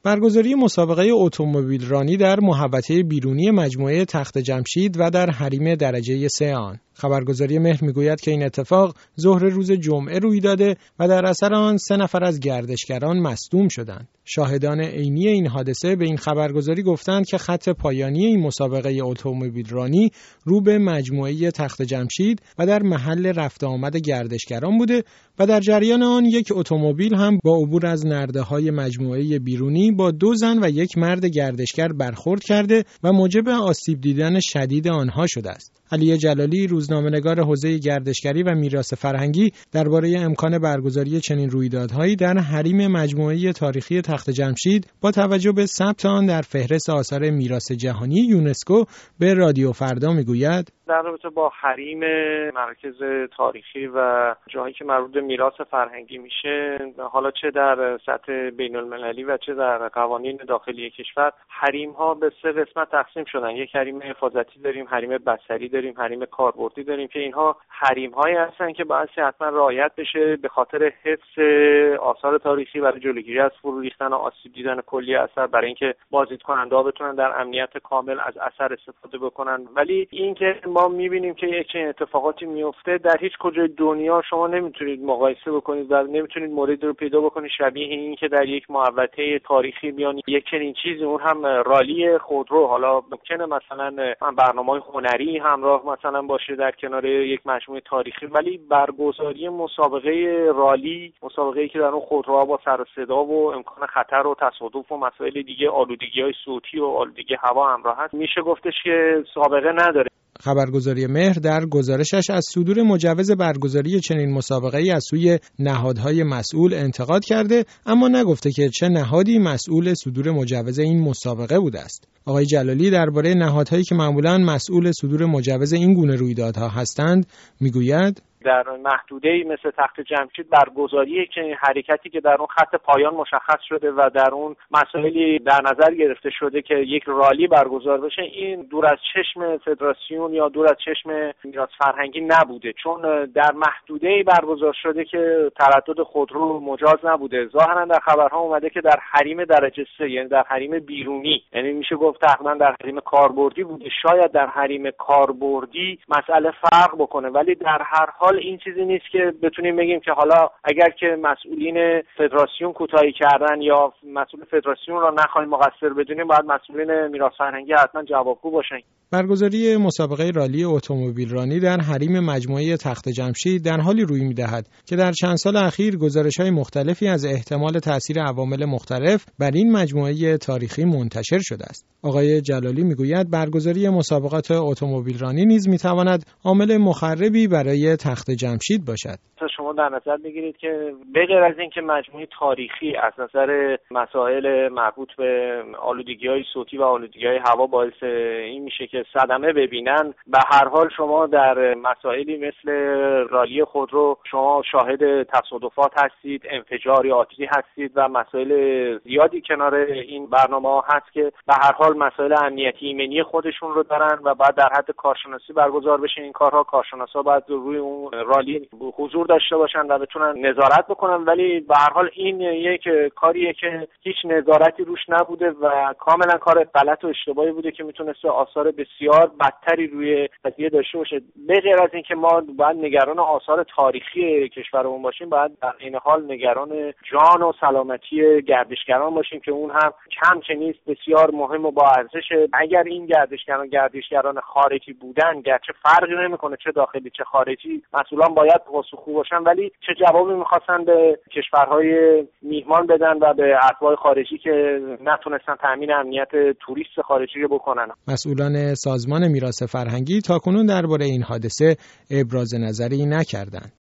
برگزاری مسابقه اتومبیل رانی در محوطه بیرونی مجموعه تخت جمشید و در حریم درجه 3 آن. خبرگزاری مهر میگوید که این اتفاق ظهر روز جمعه روی داده و در اثر آن 3 نفر از گردشگران مصدوم شدند. شاهدان عینی این حادثه به این خبرگزاری گفتند که خط پایانی این مسابقه اتومبیل رانی رو به مجموعه تخت جمشید و در محل رفت آمد گردشگران بوده و در جریان آن یک اتومبیل هم با عبور از نرده‌های مجموعه بیرونی با 2 زن و 1 مرد گردشگر برخورد کرده و موجب آسیب دیدن شدید آنها شده است. علی جلالی، روزنامه‌نگار حوزه گردشگری و میراث فرهنگی، درباره امکان برگزاری چنین رویدادهایی در حریم مجموعه تاریخی تخت جمشید با توجه به ثبت آن در فهرست آثار میراث جهانی یونسکو به رادیو فردا میگوید: در رابطه با حریم مرکز تاریخی و جاهایی که مربوط به میراث فرهنگی میشه، حالا چه در سطح بین‌المللی و چه در قوانین داخلی کشور، حریم ها به 3 قسمت تقسیم شدن. یک حریم حفاظتی داریم، حریم بصری داریم، حریم کاربردی داریم که اینها حریم هایی هستن که باید حتما رعایت بشه به خاطر حفظ آثار تاریخی برای جلوگیری از فرو ریختن و آسیب دیدن کلی اثر، برای اینکه بازدیدکننده‌ها بتونن در امنیت کامل از اثر استفاده بکنن. ولی اینکه ما می‌بینیم که یک چنین اتفاقاتی میفته در هیچ کجای دنیا شما نمیتونید مقایسه بکنید و نمیتونید موردی رو پیدا بکنید شبیه این که در یک محوطه تاریخی بیان یک چنین چیزی، اون هم رالی خودرو. حالا ممکنه مثلا برنامه‌های هنری همراه مثلا باشه در کنار یک مجموعه تاریخی، ولی برگزاری مسابقه رالی، مسابقه‌ای که در اون خودروها با سر و صدا و امکان خطر و تصادف و مسائل دیگه، آلودگی‌های صوتی و آلودگی هوا همراه هست، میشه گفتش که سابقه نداره. خبرگزاری مهر در گزارشش از صدور مجوز برگزاری چنین مسابقه‌ای از سوی نهادهای مسئول انتقاد کرده، اما نگفته که چه نهادی مسئول صدور مجوز این مسابقه بوده است. آقای جلالی درباره نهادهایی که معمولاً مسئول صدور مجوز این گونه رویدادها هستند میگوید: در محدوده‌ای مثل تخت جمشید برگزاری چنین حرکتی که در اون خط پایان مشخص شده و در اون مسائلی در نظر گرفته شده که یک رالی برگزار بشه، این دور از چشم فدراسیون یا دور از چشم میراث فرهنگی نبوده، چون در محدوده‌ای برگزار شده که تردد خودرو مجاز نبوده. ظاهرا در خبرها اومده که در حریم درجه 3، یعنی در حریم بیرونی، یعنی میشه گفت تقریبا در حریم کاربردی بوده. شاید در حریم کاربردی مسئله فرق بکنه، ولی در هر حال این چیزی نیست که بتونیم بگیم که حالا اگر که مسئولین فدراسیون کوتاهی کردن یا مسئول فدراسیون را نخواهیم مقصر بدونیم، باید مسئولین میراث فرهنگی حتما جوابگو باشن. برگزاری مسابقه رالی اتومبیل رانی در حریم مجموعه تخت جمشید در حالی روی می‌دهد که در چند سال اخیر گزارش‌های مختلفی از احتمال تأثیر عوامل مختلف بر این مجموعه تاریخی منتشر شده است. آقای جلالی میگوید برگزاری مسابقات اتومبیل رانی نیز می‌تواند عامل مخربی برای تخت جمشید باشد. شما در نظر بگیرید که به غیر از این که مجموعه تاریخی از نظر مسائل مربوط به آلودگی‌های صوتی و آلودگی‌های هوا باعث این میشه که صدمه ببینن، به هر حال شما در مسائلی مثل رالی خودرو شما شاهد تصادفات هستید، انفجار یا آتشی هستید و مسائل زیادی کنار این برنامه‌ها هست که به هر حال مسائل امنیتی ایمنی خودشون رو دارن و بعد در حد کارشناسی برگزار بشه این کارها. کارشناسا باید روی اون رالی حضور داشته باشن و بتونن نظارت بکنن، ولی به هر حال این یک کاریه که هیچ نظارتی روش نبوده و کاملا کار غلط و اشتباهی بوده که میتونسته آثار بسیار بدتری روی قضیه داشته باشه. به غیر از این که ما باید نگران آثار تاریخی کشورمون باشیم، باید در این حال نگران جان و سلامتی گردشگران باشیم که اون هم کم چه نیست بسیار مهم و با ارزشه. اگر این گردشگران خارجی بودن، گرچه فرقی نمیکنه چه داخلی چه خارجی، مسئولان باید پاسخگو باشن، ولی چه جوابی میخواستن به کشورهای میهمان بدن و به اتباع خارجی که نتونستن تامین امنیت توریست خارجی رو بکنن. مسئولان سازمان میراث فرهنگی تاکنون درباره این حادثه ابراز نظری نکردند.